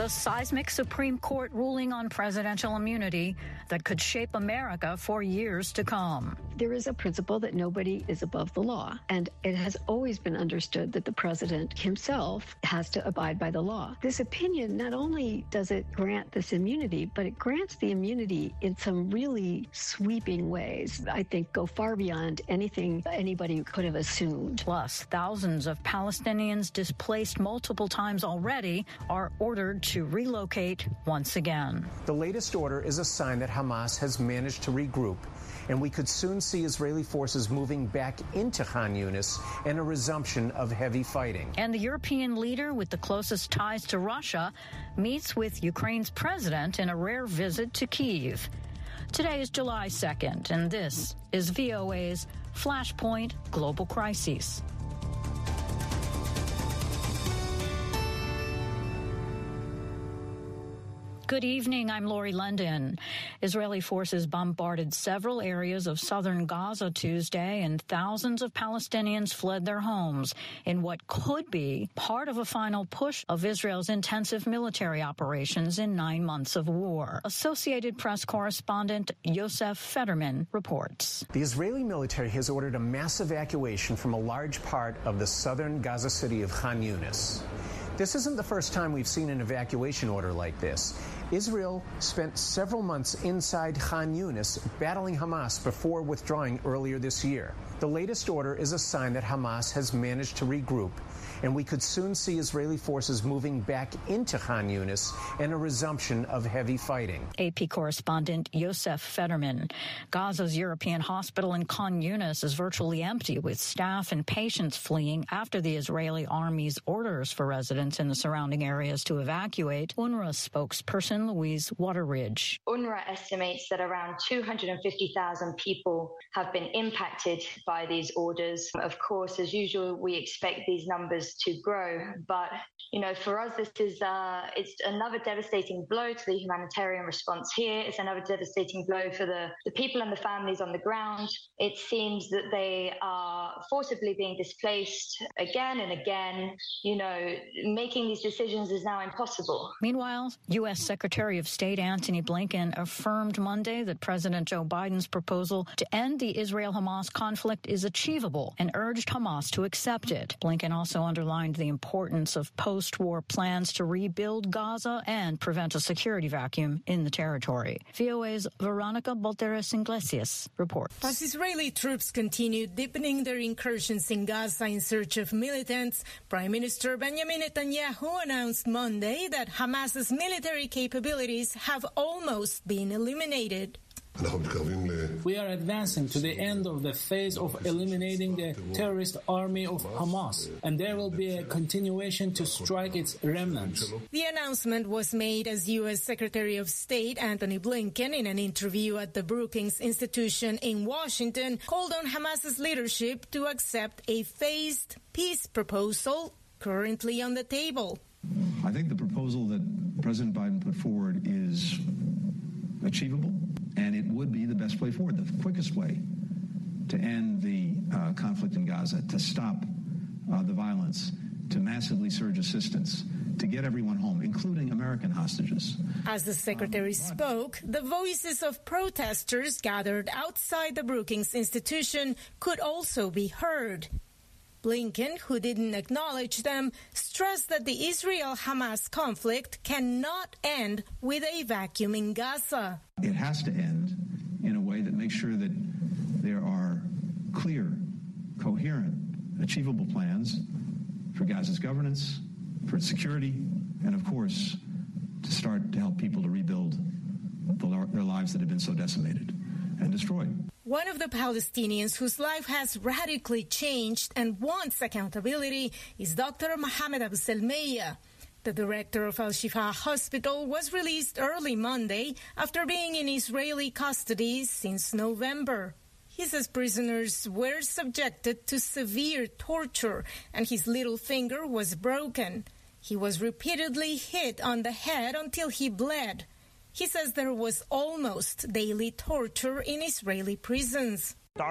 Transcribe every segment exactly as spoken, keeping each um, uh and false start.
the seismic Supreme Court ruling on presidential immunity that could shape America for years to come. There is a principle that nobody is above the law, and it has always been understood that the president himself has to abide by the law. This opinion, not only does it grant this immunity, but it grants the immunity in some really sweeping ways, I think go far beyond anything anybody could have assumed. Plus, thousands of Palestinians displaced multiple times already are ordered to relocate once again. The latest order is a sign that Hamas has managed to regroup, and we could soon see Israeli forces moving back into Khan Yunis and a resumption of heavy fighting. And the European leader with the closest ties to Russia meets with Ukraine's president in a rare visit to Kyiv. Today is July second, and this is V O A's Flashpoint Global Crises. Good evening, I'm Lori London. Israeli forces bombarded several areas of southern Gaza Tuesday, and thousands of Palestinians fled their homes in what could be part of a final push of Israel's intensive military operations in nine months of war. Associated Press correspondent Yosef Federman reports. The Israeli military has ordered a mass evacuation from a large part of the southern Gaza city of Khan Yunis. This isn't the first time we've seen an evacuation order like this. Israel spent several months inside Khan Yunis battling Hamas before withdrawing earlier this year. The latest order is a sign that Hamas has managed to regroup, and we could soon see Israeli forces moving back into Khan Yunis and a resumption of heavy fighting. A P correspondent Yosef Federman. Gaza's European hospital in Khan Yunis is virtually empty, with staff and patients fleeing after the Israeli army's orders for residents in the surrounding areas to evacuate. UNRWA spokesperson Louise Waterridge. UNRWA estimates that around two hundred fifty thousand people have been impacted by these orders. Of course, as usual, we expect these numbers to grow, but you know, for us, this is uh, it's another devastating blow to the humanitarian response here. It's another devastating blow for the, the people and the families on the ground. It seems that they are forcibly being displaced again and again. You know, making these decisions is now impossible. Meanwhile, U S Secretary of State Antony Blinken affirmed Monday that President Joe Biden's proposal to end the Israel-Hamas conflict is achievable and urged Hamas to accept it. Blinken also underlined the importance of post-war plans to rebuild Gaza and prevent a security vacuum in the territory. V O A's Veronica Balderas Iglesias reports. As Israeli troops continue deepening their incursions in Gaza in search of militants, Prime Minister Benjamin Netanyahu announced Monday that Hamas's military capabilities have almost been eliminated. We are advancing to the end of the phase of eliminating the terrorist army of Hamas, and there will be a continuation to strike its remnants. The announcement was made as U S Secretary of State Antony Blinken, in an interview at the Brookings Institution in Washington, called on Hamas's leadership to accept a phased peace proposal currently on the table. I think the proposal that President Biden put forward is achievable, and it would be the best way forward, the quickest way to end the uh, conflict in Gaza, to stop uh, the violence, to massively surge assistance, to get everyone home, including American hostages. As the secretary spoke, the voices of protesters gathered outside the Brookings Institution could also be heard. Blinken, who didn't acknowledge them, stressed that the Israel-Hamas conflict cannot end with a vacuum in Gaza. It has to end in a way that makes sure that there are clear, coherent, achievable plans for Gaza's governance, for its security, and of course, to start to help people to rebuild the, their lives that have been so decimated and destroyed. One of the Palestinians whose life has radically changed and wants accountability is Doctor Mohammed Abu Salmiya. The director of Al-Shifa Hospital was released early Monday after being in Israeli custody since November. He says prisoners were subjected to severe torture and his little finger was broken. He was repeatedly hit on the head until he bled. He says there was almost daily torture in Israeli prisons. We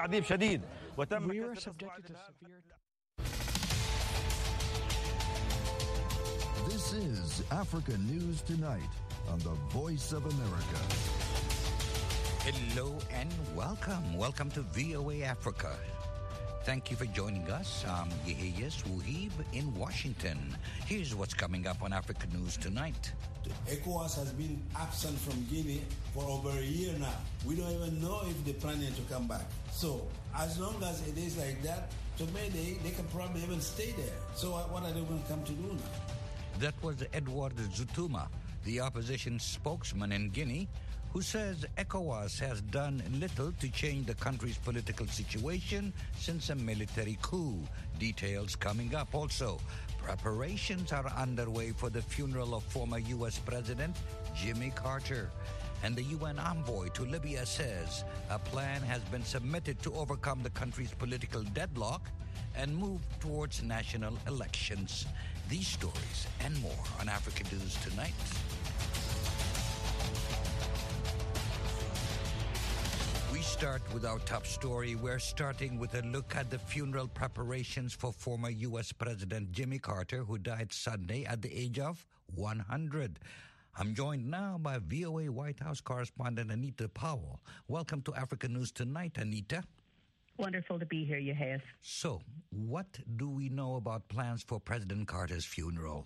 were subjected to severe... This is Africa News Tonight on the Voice of America. Hello and welcome. Welcome to V O A Africa. Thank you for joining us. I'm Yehiyes Wuhib in Washington. Here's what's coming up on Africa News Tonight. ECOWAS has been absent from Guinea for over a year now. We don't even know if they're planning to come back. So as long as it is like that, to me, they, they can probably even stay there. So what are they going to come to do now? That was Edward Zutuma, the opposition spokesman in Guinea, who says ECOWAS has done little to change the country's political situation since a military coup. Details coming up. Also, preparations are underway for the funeral of former U S President Jimmy Carter. And the U N envoy to Libya says a plan has been submitted to overcome the country's political deadlock and move towards national elections. These stories and more on Africa News Tonight. We start with our top story. We're starting with a look at the funeral preparations for former U S President Jimmy Carter, who died Sunday at the age of one hundred. I'm joined now by V O A White House correspondent Anita Powell. Welcome to Africa News Tonight, Anita. Wonderful to be here, Yehiyes. So, what do we know about plans for President Carter's funeral?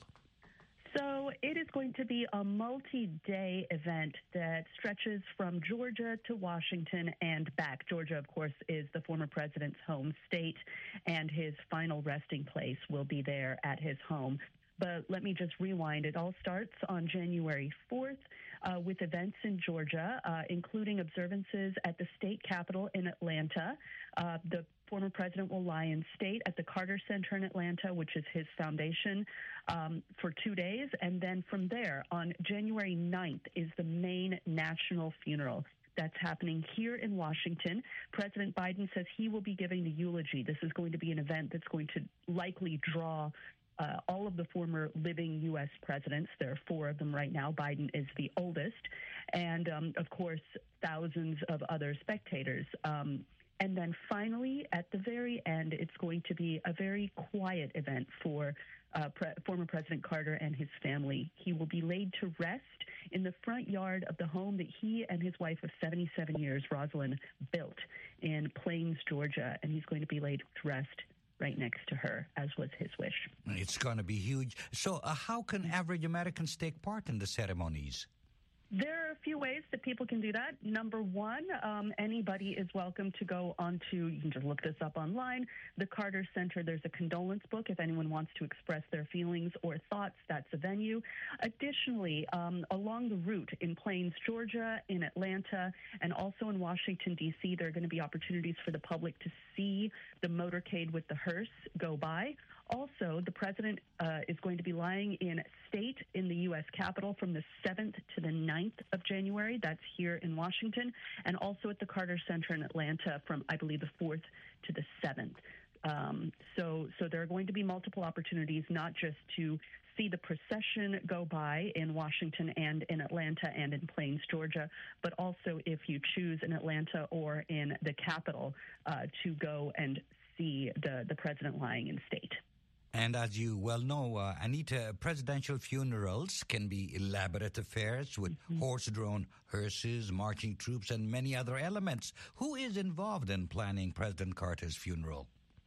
So it is going to be a multi-day event that stretches from Georgia to Washington and back. Georgia, of course, is the former president's home state, and his final resting place will be there at his home. But let me just rewind. It all starts on January fourth uh, with events in Georgia, uh, including observances at the state capitol in Atlanta. Uh, the former president will lie in state at the Carter Center in Atlanta, which is his foundation, um, for two days. And then from there, on January ninth, is the main national funeral. That's happening here in Washington. President Biden says he will be giving the eulogy. This is going to be an event that's going to likely draw Uh, all of the former living U S presidents. There are four of them right now. Biden is the oldest. And, um, of course, thousands of other spectators. Um, and then finally, at the very end, it's going to be a very quiet event for uh, pre- former President Carter and his family. He will be laid to rest in the front yard of the home that he and his wife of seventy-seven years, Rosalind, built in Plains, Georgia. And he's going to be laid to rest right next to her, as was his wish. It's going to be huge. So uh, how can average Americans take part in the ceremonies? There are a few ways that people can do that. Number one, um, anybody is welcome to go onto, you can just look this up online, the Carter Center. There's a condolence book if anyone wants to express their feelings or thoughts. That's a venue. Additionally, um, along the route in Plains, Georgia, in Atlanta, and also in Washington, D C, there are going to be opportunities for the public to see the motorcade with the hearse go by. Also, the president uh, is going to be lying in state in the U S Capitol from the seventh to the ninth of January. That's here in Washington. And also at the Carter Center in Atlanta from, I believe, the fourth to the seventh. Um, so, so there are going to be multiple opportunities, not just to see the procession go by in Washington and in Atlanta and in Plains, Georgia, but also if you choose in Atlanta or in the Capitol uh, to go and see the, the president lying in state. And as you well know, uh, Anita, presidential funerals can be elaborate affairs with mm-hmm. horse-drawn hearses, marching troops, and many other elements. Who is involved in planning President Carter's funeral?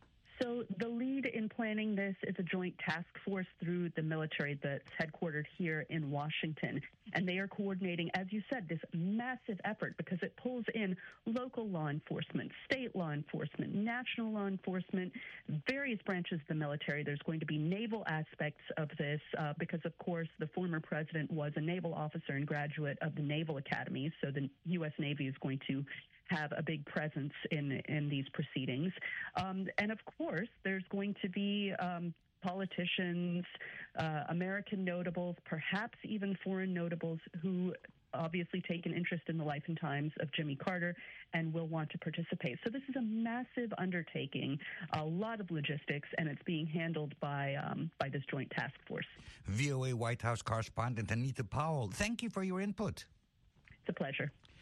So the lead in planning this is a joint task force through the military that's headquartered here in Washington. And they are coordinating, as you said, this massive effort because it pulls in local law enforcement, state law enforcement, national law enforcement, various branches of the military. There's going to be naval aspects of this uh, because, of course, the former president was a naval officer and graduate of the Naval Academy. So the U S Navy is going to have a big presence in in these proceedings. Um, and, of course, there's going to be um, politicians, uh, American notables, perhaps even foreign notables who obviously take an interest in the life and times of Jimmy Carter and will want to participate. So this is a massive undertaking, a lot of logistics, and it's being handled by um, by this joint task force. V O A White House correspondent Anita Powell, thank you for your input. It's a pleasure.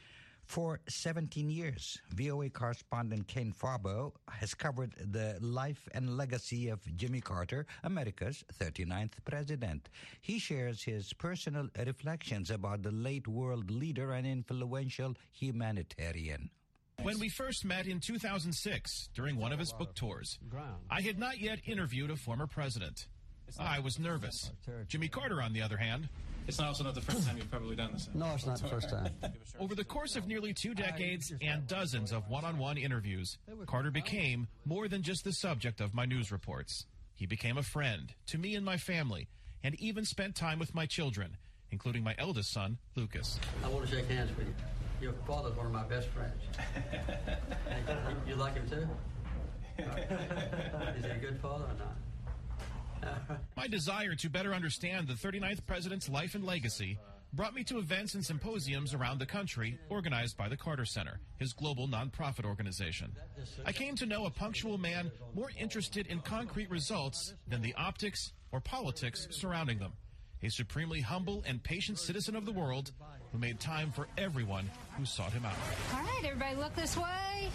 For seventeen years, V O A correspondent Ken Farbo has covered the life and legacy of Jimmy Carter, America's thirty-ninth president. He shares his personal reflections about the late world leader and influential humanitarian. When we first met in two thousand six, during one of his book tours, I had not yet interviewed a former president. I was nervous. Jimmy Carter, on the other hand... It's also not the first time you've probably done this. No, it's not the first time. Over the course of nearly two decades and dozens of one-on-one interviews, Carter became more than just the subject of my news reports. He became a friend to me and my family, and even spent time with my children, including my eldest son, Lucas. I want to shake hands with you. Your father's one of my best friends. you, you like him too? Is he a good father or not? My desire to better understand the thirty-ninth president's life and legacy brought me to events and symposiums around the country organized by the Carter Center, his global nonprofit organization. I came to know a punctual man more interested in concrete results than the optics or politics surrounding them. A supremely humble and patient citizen of the world who made time for everyone who sought him out. All right, everybody look this way.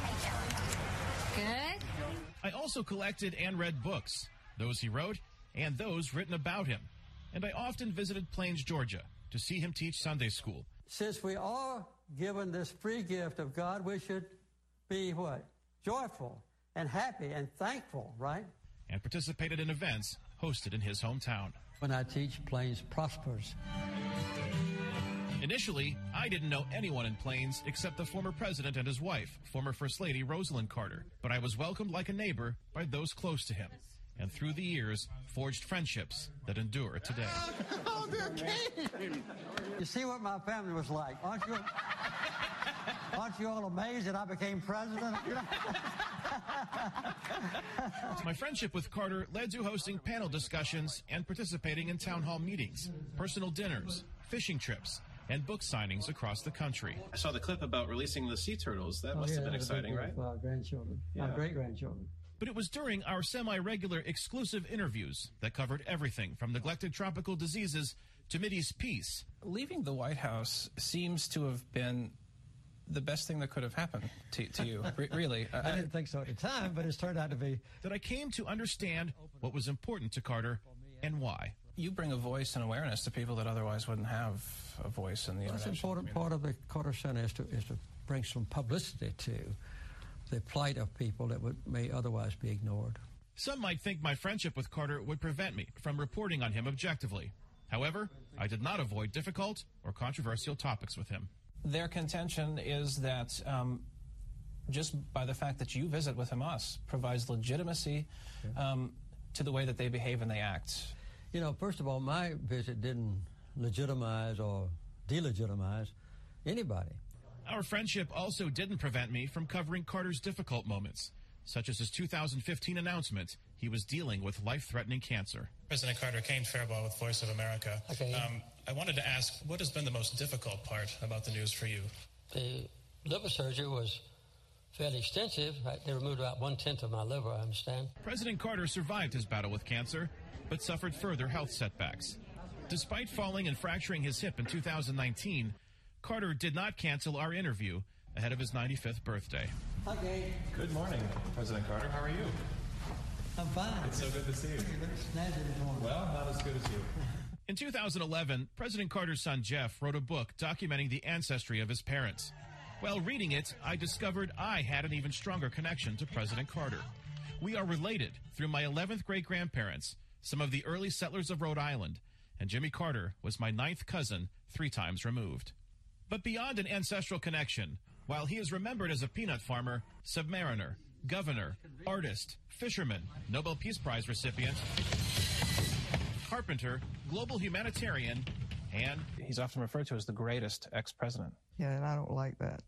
Good. I also collected and read books, those he wrote and those written about him. And I often visited Plains, Georgia, to see him teach Sunday school. Since we are given this free gift of God, we should be what? Joyful and happy and thankful, right? And participated in events hosted in his hometown. When I teach, Plains prospers. Initially, I didn't know anyone in Plains except the former president and his wife, former First Lady Rosalind Carter. But I was welcomed like a neighbor by those close to him, and through the years, forged friendships that endure today. Oh, dear King! You see what my family was like. Aren't you, aren't you all amazed that I became president? My friendship with Carter led to hosting panel discussions and participating in town hall meetings, personal dinners, fishing trips, and book signings across the country. I saw the clip about releasing the sea turtles. That Oh, must yeah, have been that was a exciting, big right? deal for our grandchildren, Yeah. our great-grandchildren. But it was during our semi-regular exclusive interviews that covered everything from neglected tropical diseases to Mideast peace. Leaving the White House seems to have been the best thing that could have happened to, to you, Re- really. I didn't think so at the time, but it's turned out to be. That I came to understand what was important to Carter and why. You bring a voice and awareness to people that otherwise wouldn't have a voice in the That's an international important community. part of the Carter Center is to, is to bring some publicity to the plight of people that would, may otherwise be ignored. Some might think my friendship with Carter would prevent me from reporting on him objectively. However, I did not avoid difficult or controversial topics with him. Their contention is that um, just by the fact that you visit with Hamas provides legitimacy um, to the way that they behave and they act. You know, first of all, my visit didn't legitimize or delegitimize anybody. Our friendship also didn't prevent me from covering Carter's difficult moments, such as his two thousand fifteen announcement he was dealing with life-threatening cancer. President Carter, Kane Fairbaugh with Voice of America. Okay. Um, I wanted to ask, what has been the most difficult part about the news for you? The liver surgery was fairly extensive. They removed about one-tenth of my liver, I understand. President Carter survived his battle with cancer, but suffered further health setbacks. Despite falling and fracturing his hip in two thousand nineteen, Carter did not cancel our interview ahead of his ninety-fifth birthday. Okay. Good morning, President Carter. How are you? I'm fine. It's so good to see you. Well, not as good as you. In two thousand eleven, President Carter's son Jeff wrote a book documenting the ancestry of his parents. While reading it, I discovered I had an even stronger connection to President Carter. We are related through my eleventh great-grandparents, some of the early settlers of Rhode Island, and Jimmy Carter was my ninth cousin, three times removed. But beyond an ancestral connection, while he is remembered as a peanut farmer, submariner, governor, artist, fisherman, Nobel Peace Prize recipient, carpenter, global humanitarian, and... He's often referred to as the greatest ex-president. Yeah, and I don't like that.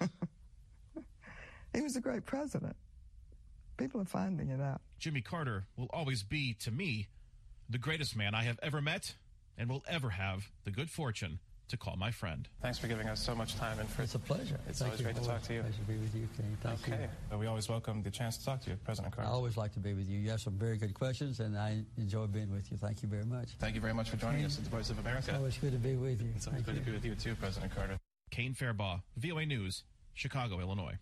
He was a great president. People are finding it out. Jimmy Carter will always be, to me, the greatest man I have ever met and will ever have the good fortune to call my friend. Thanks for giving us so much time. And for, It's a pleasure. It's Thank always you. great to talk to you. Pleasure to be with you, Kenny. Thank okay. you. Well, we always welcome the chance to talk to you, President Carter. I always like to be with you. You have some very good questions, and I enjoy being with you. Thank you very much. Thank you very much for joining us at the Voice of America. It's always good to be with you. It's always Thank good you. to be with you, too, President Carter. Kane Fairbaugh, V O A News, Chicago, Illinois.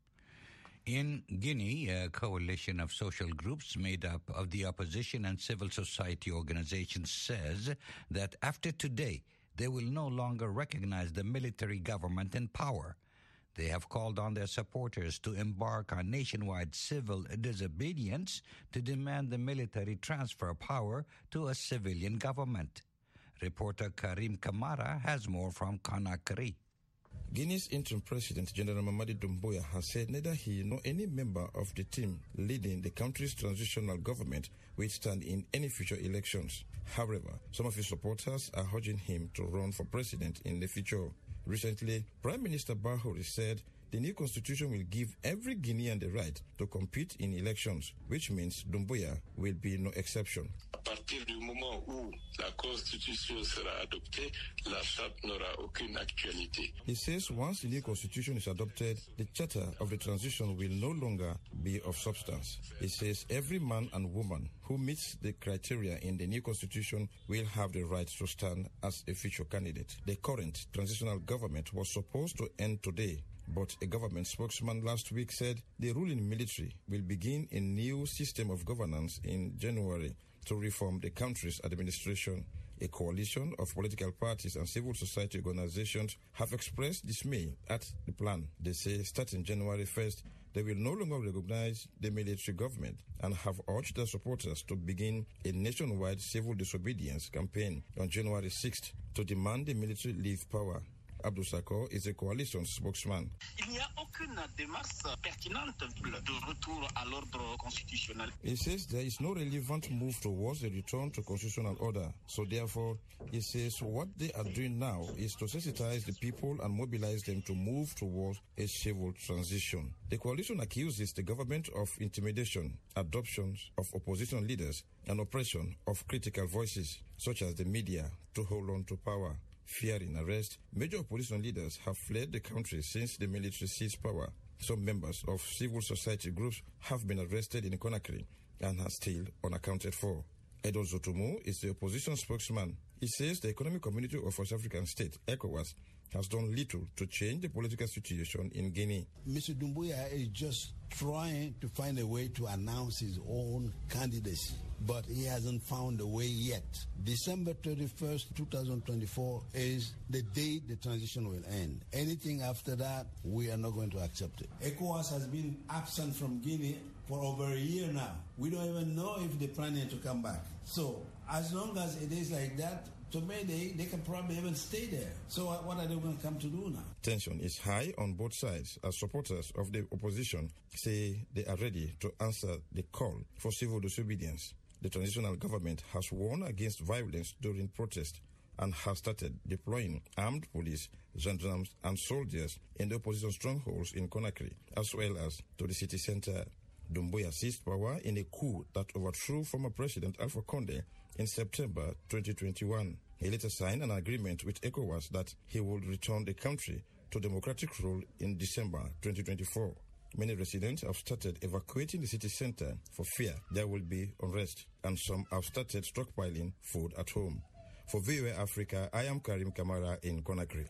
In Guinea, a coalition of social groups made up of the opposition and civil society organizations says that after today, they will no longer recognize the military government in power. They have called on their supporters to embark on nationwide civil disobedience to demand the military transfer power to a civilian government. Reporter Karim Kamara has more from Conakry. Guinea's interim president, General Mamadi Doumbouya, has said neither he nor any member of the team leading the country's transitional government will stand in any future elections. However, some of his supporters are urging him to run for president in the future. Recently, Prime Minister Bahouri said the new constitution will give every Guinean the right to compete in elections, which means Doumbouya will be no exception. À partir du moment où la constitution sera adoptée, la charte n'aura aucune actualité. He says once the new constitution is adopted, the charter of the transition will no longer be of substance. He says every man and woman who meets the criteria in the new constitution will have the right to stand as a future candidate. The current transitional government was supposed to end today, but a government spokesman last week said the ruling military will begin a new system of governance in January to reform the country's administration. A coalition of political parties and civil society organizations have expressed dismay at the plan. They say starting January first, they will no longer recognize the military government and have urged their supporters to begin a nationwide civil disobedience campaign on January sixth to demand the military leave power. Abdou Sakor is a coalition spokesman. Il n'y a aucune démarche pertinente de retour à l'ordre constitutionnel. He says there is no relevant move towards a return to constitutional order. So therefore, he says what they are doing now is to sensitize the people and mobilize them to move towards a civil transition. The coalition accuses the government of intimidation, adoptions of opposition leaders, and oppression of critical voices, such as the media, to hold on to power. Fearing arrest, major opposition leaders have fled the country since the military seized power. Some members of civil society groups have been arrested in Conakry and are still unaccounted for. Edo Zotumu is the opposition spokesman. He says the Economic Community of West African States, ECOWAS, has done little to change the political situation in Guinea. Mister Doumbouya is just trying to find a way to announce his own candidacy, but he hasn't found a way yet. December thirty-first, twenty twenty-four is the day the transition will end. Anything after that, we are not going to accept it. ECOWAS has been absent from Guinea for over a year now. We don't even know if they're planning to come back. So as long as it is like that, to me, they, they can probably even stay there. So what are they going to come to do now? Tension is high on both sides as supporters of the opposition say they are ready to answer the call for civil disobedience. The transitional government has warned against violence during protests and has started deploying armed police, gendarmes, and soldiers in the opposition strongholds in Conakry, as well as to the city center. Doumbouya seized power in a coup that overthrew former President Alpha Condé in September twenty twenty-one. He later signed an agreement with ECOWAS that he would return the country to democratic rule in December twenty twenty-four. Many residents have started evacuating the city center for fear there will be unrest, and some have started stockpiling food at home. For V O A Africa, I am Karim Kamara in Conakry.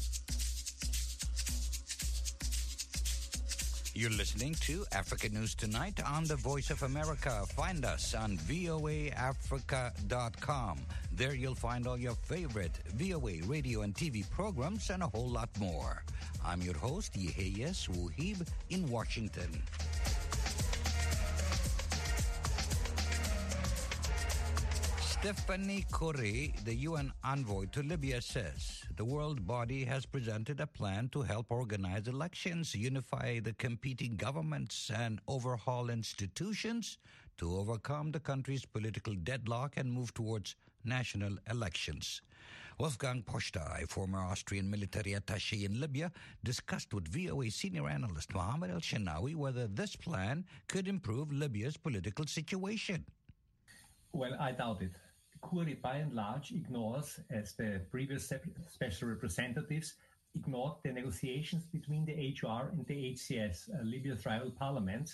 You're listening to Africa News Tonight on the Voice of America. Find us on V O A Africa dot com. There you'll find all your favorite V O A radio and T V programs and a whole lot more. I'm your host, Yeheyes Wuhib in Washington. Stephanie Corrie, the U N envoy to Libya, says the world body has presented a plan to help organize elections, unify the competing governments, and overhaul institutions to overcome the country's political deadlock and move towards national elections. Wolfgang Posta, a former Austrian military attaché in Libya, discussed with V O A senior analyst Mohammed El-Shenawi whether this plan could improve Libya's political situation. Well, I doubt it. Corrie, by and large, ignores, as the previous special representatives, ignored the negotiations between the H R and the H C S, uh, Libya's rival parliaments,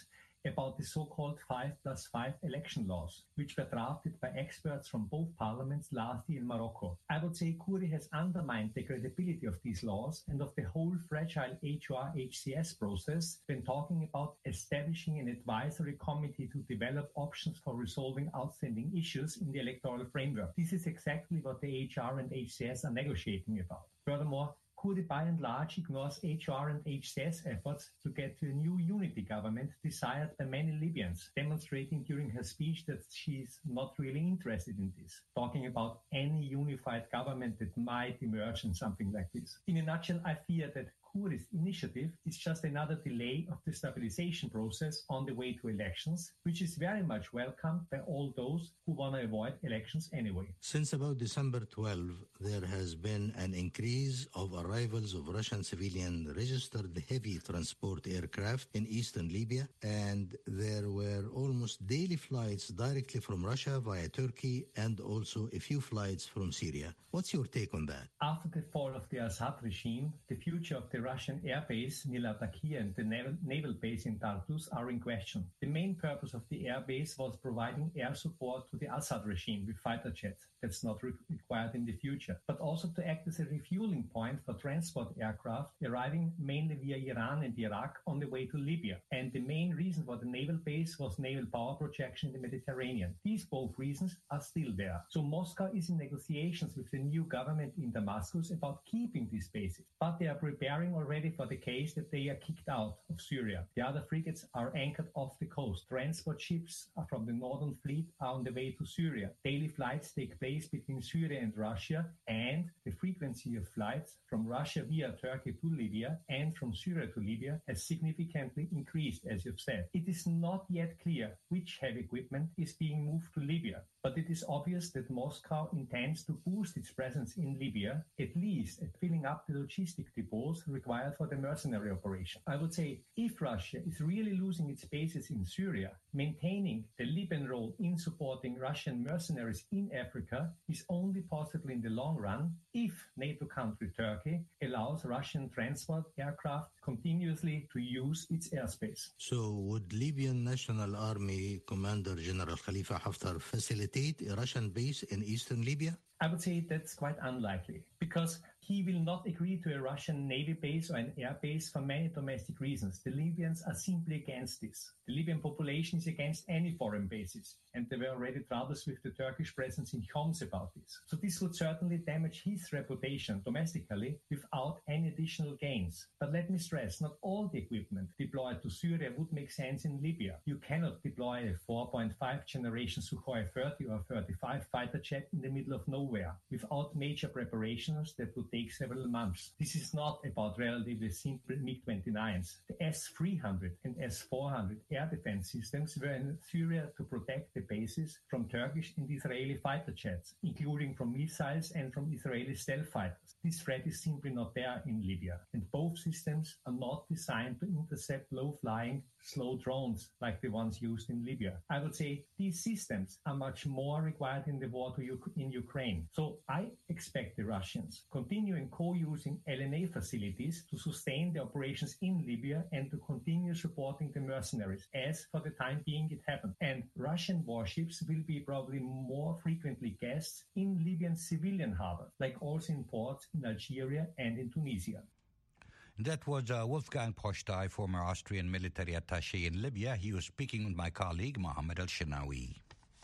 about the so-called five plus five election laws, which were drafted by experts from both parliaments last year in Morocco. I would say Kouri has undermined the credibility of these laws and of the whole fragile H R H C S process when talking about establishing an advisory committee to develop options for resolving outstanding issues in the electoral framework. This is exactly what the H R and H C S are negotiating about. Furthermore, Kouri by and large ignores H R and H C S efforts to get to a new unity government desired by many Libyans, demonstrating during her speech that she is not really interested in this, talking about any unified government that might emerge in something like this. In a nutshell, I fear that Kouri's initiative is just another delay of the stabilization process on the way to elections, which is very much welcomed by all those who want to avoid elections anyway. Since about December twelfth, there has been an increase of arrivals of Russian civilian registered heavy transport aircraft in eastern Libya, and there were almost daily flights directly from Russia via Turkey and also a few flights from Syria. What's your take on that? After the fall of the Assad regime, the future of the Russian airbase near Latakia and the naval, naval base in Tartus are in question. The main purpose of the airbase was providing air support to the Assad regime with fighter jets. That's not re- required in the future, but also to act as a refueling point for transport aircraft arriving mainly via Iran and Iraq on the way to Libya. And the main reason for the naval base was naval power projection in the Mediterranean. These both reasons are still there. So Moscow is in negotiations with the new government in Damascus about keeping these bases, but they are preparing already for the case that they are kicked out of Syria. The other frigates are anchored off the coast. Transport ships from the Northern Fleet are on the way to Syria. Daily flights take place between Syria and Russia, and the frequency of flights from Russia via Turkey to Libya and from Syria to Libya has significantly increased, as you've said. It is not yet clear which heavy equipment is being moved to Libya, but it is obvious that Moscow intends to boost its presence in Libya, at least at filling up the logistic depots required for the mercenary operation. I would say if Russia is really losing its bases in Syria, maintaining the Libyan role in supporting Russian mercenaries in Africa is only possible in the long run if NATO country Turkey allows Russian transport aircraft continuously to use its airspace. So would Libyan National Army Commander General Khalifa Haftar facilitate a Russian base in eastern Libya? I would say that's quite unlikely, because he will not agree to a Russian navy base or an air base for many domestic reasons. The Libyans are simply against this. The Libyan population is against any foreign bases, and there were already troubles with the Turkish presence in Homs about this. So this would certainly damage his reputation domestically without any additional gains. But let me stress, not all the equipment deployed to Syria would make sense in Libya. You cannot deploy a four point five generation Sukhoi thirty or thirty-five fighter jet in the middle of nowhere without major preparations that would take several months. This is not about relatively simple MiG twenty-nines. The S three hundred and S four hundred air defense systems were in Syria to protect the bases from Turkish and Israeli fighter jets, including from missiles and from Israeli stealth fighters. This threat is simply not there in Libya, and both systems are not designed to intercept low-flying, slow drones like the ones used in Libya. I would say these systems are much more required in the war to U- in Ukraine. So I expect the Russians continuing co-using L N A facilities to sustain the operations in Libya and to continue supporting the mercenaries, as for the time being it happened. And Russian warships will be probably more frequently guests in Libyan civilian harbors, like also in ports in Algeria and in Tunisia. That was uh, Wolfgang Postai, former Austrian military attaché in Libya. He was speaking with my colleague, Mohammed El-Shinawi.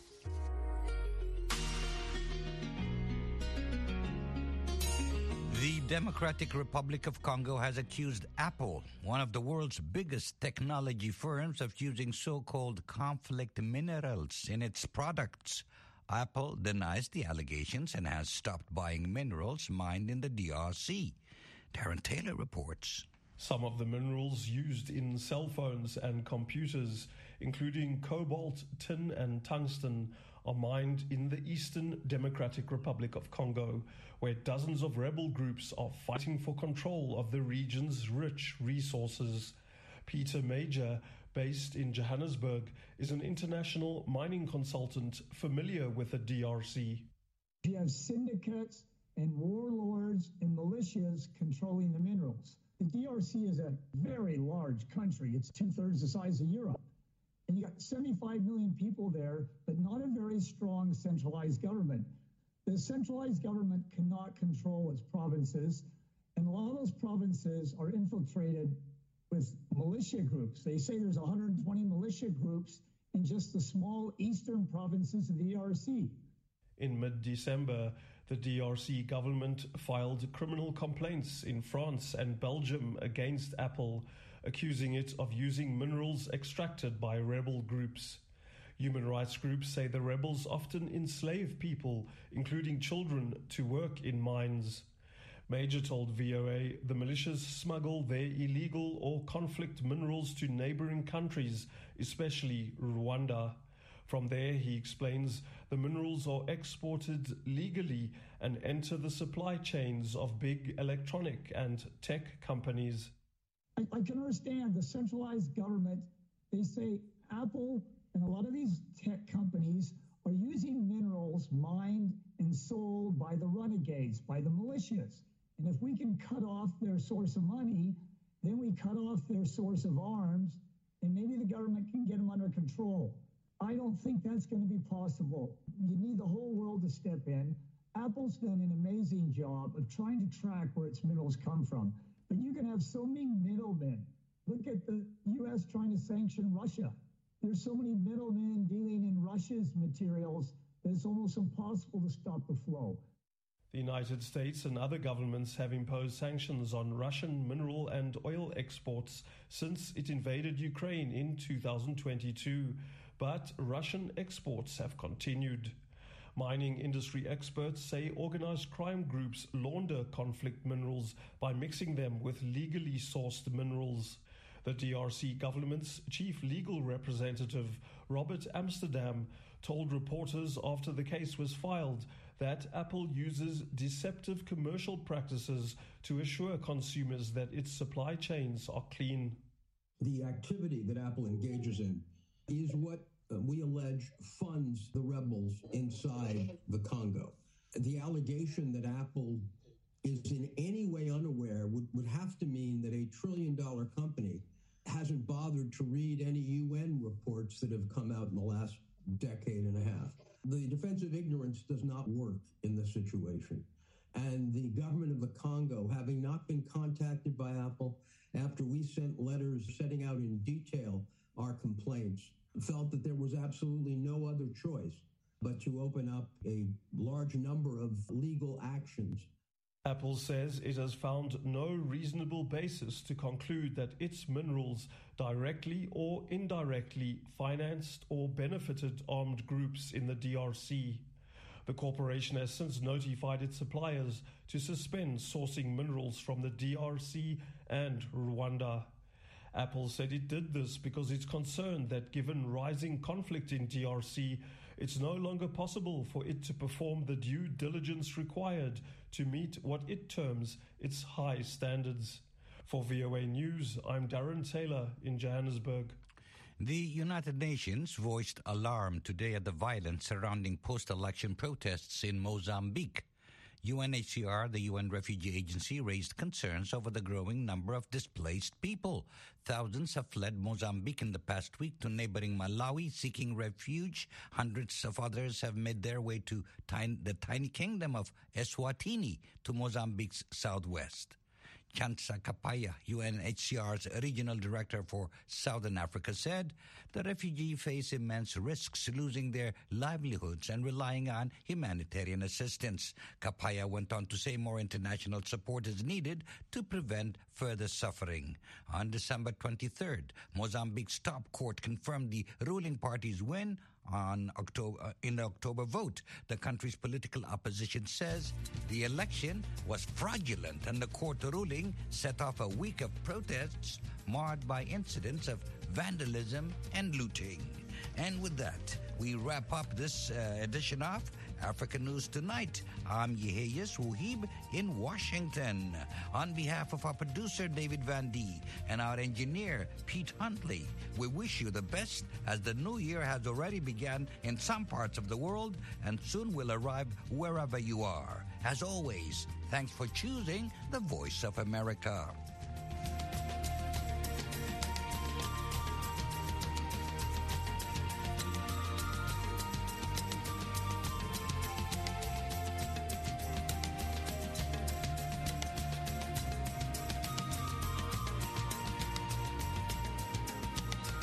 The Democratic Republic of Congo has accused Apple, one of the world's biggest technology firms, of using so-called conflict minerals in its products. Apple denies the allegations and has stopped buying minerals mined in the D R C. Darren Taylor reports. Some of the minerals used in cell phones and computers, including cobalt, tin and tungsten, are mined in the Eastern Democratic Republic of Congo, where dozens of rebel groups are fighting for control of the region's rich resources. Peter Major, based in Johannesburg, is an international mining consultant familiar with the D R C. You have syndicates and warlords and militias controlling the minerals. The D R C is a very large country. It's two-thirds the size of Europe. And you got seventy-five million people there, but not a very strong centralized government. The centralized government cannot control its provinces, and a lot of those provinces are infiltrated with militia groups. They say there's one hundred twenty militia groups in just the small eastern provinces of the D R C. In mid-December, the D R C government filed criminal complaints in France and Belgium against Apple, accusing it of using minerals extracted by rebel groups. Human rights groups say the rebels often enslave people, including children, to work in mines. Major told V O A the militias smuggle their illegal or conflict minerals to neighboring countries, especially Rwanda. From there, he explains, the minerals are exported legally and enter the supply chains of big electronic and tech companies. I, I can understand the centralized government. They say Apple and a lot of these tech companies are using minerals mined and sold by the renegades, by the militias. And if we can cut off their source of money, then we cut off their source of arms, and maybe the government can get them under control. I don't think that's going to be possible. You need the whole world to step in. Apple's done an amazing job of trying to track where its minerals come from. But you can have so many middlemen. Look at the U S trying to sanction Russia. There's so many middlemen dealing in Russia's materials that it's almost impossible to stop the flow. The United States and other governments have imposed sanctions on Russian mineral and oil exports since it invaded Ukraine in two thousand twenty-two, but Russian exports have continued. Mining industry experts say organized crime groups launder conflict minerals by mixing them with legally sourced minerals. The D R C government's chief legal representative, Robert Amsterdam, told reporters after the case was filed that Apple uses deceptive commercial practices to assure consumers that its supply chains are clean. The activity that Apple engages in is what uh, we allege funds the rebels inside the Congo. The allegation that Apple is in any way unaware would, would have to mean that a trillion dollar company hasn't bothered to read any U N reports that have come out in the last decade and a half. The defense of ignorance does not work in this situation. And the government of the Congo, having not been contacted by Apple after we sent letters setting out in detail our complaints, felt that there was absolutely no other choice but to open up a large number of legal actions. Apple says it has found no reasonable basis to conclude that its minerals directly or indirectly financed or benefited armed groups in the D R C. The corporation has since notified its suppliers to suspend sourcing minerals from the D R C and Rwanda. Apple said it did this because it's concerned that given rising conflict in D R C, it's no longer possible for it to perform the due diligence required to meet what it terms its high standards. For V O A News, I'm Darren Taylor in Johannesburg. The United Nations voiced alarm today at the violence surrounding post-election protests in Mozambique. U N H C R, the U N Refugee Agency, raised concerns over the growing number of displaced people. Thousands have fled Mozambique in the past week to neighboring Malawi seeking refuge. Hundreds of others have made their way to tiny, the tiny kingdom of Eswatini to Mozambique's southwest. Chansa Kapaya, U N H C R's regional director for Southern Africa, said the refugees face immense risks losing their livelihoods and relying on humanitarian assistance. Kapaya went on to say more international support is needed to prevent further suffering. On December twenty-third, Mozambique's top court confirmed the ruling party's win on October, uh, in the October vote. The country's political opposition says the election was fraudulent, and the court ruling set off a week of protests marred by incidents of vandalism and looting. And with that, we wrap up this uh, edition of Africa News Tonight. I'm Yeheyes Wuhib in Washington. On behalf of our producer, David Van Dee, and our engineer, Pete Huntley, we wish you the best as the new year has already begun in some parts of the world and soon will arrive wherever you are. As always, thanks for choosing the Voice of America.